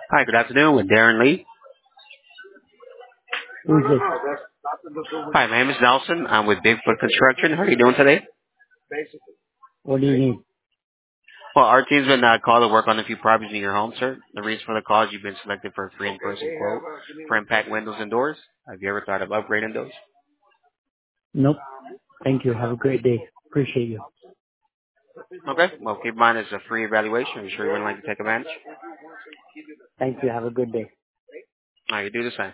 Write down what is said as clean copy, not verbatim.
Hi, good afternoon with Darren Lee. Who's this? Hi, my name is Nelson. I'm with Bigfoot Construction. How are you doing today? What do you need? Well, our team's been called to work on a few properties in your home, sir. The reason for the call is you've been selected for a free in-person quote for impact windows and doors. Have you ever thought of upgrading those? Nope. Thank you. Have a great day. Appreciate you. Okay. Well, keep in mind it's a free evaluation. Are you sure you wouldn't like to take advantage? Thank you. Have a good day. You do the same.